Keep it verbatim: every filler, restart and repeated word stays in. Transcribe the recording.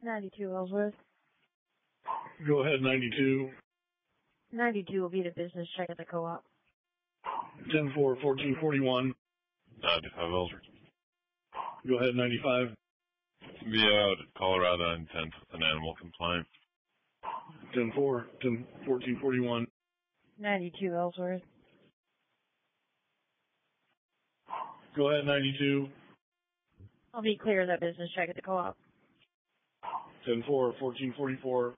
ninety-two Ellsworth. Go ahead, ninety-two. ninety-two will be the business check at the co-op. ten four, fourteen forty-one. ninety-five Ellsworth. Go ahead, ninety-five. Be out at Colorado intent with an animal complaint. ten four, ten fourteen forty-one. ninety-two Ellsworth. Go ahead, ninety-two. I'll be clear of that business check at the co-op. ten four, fourteen forty-four.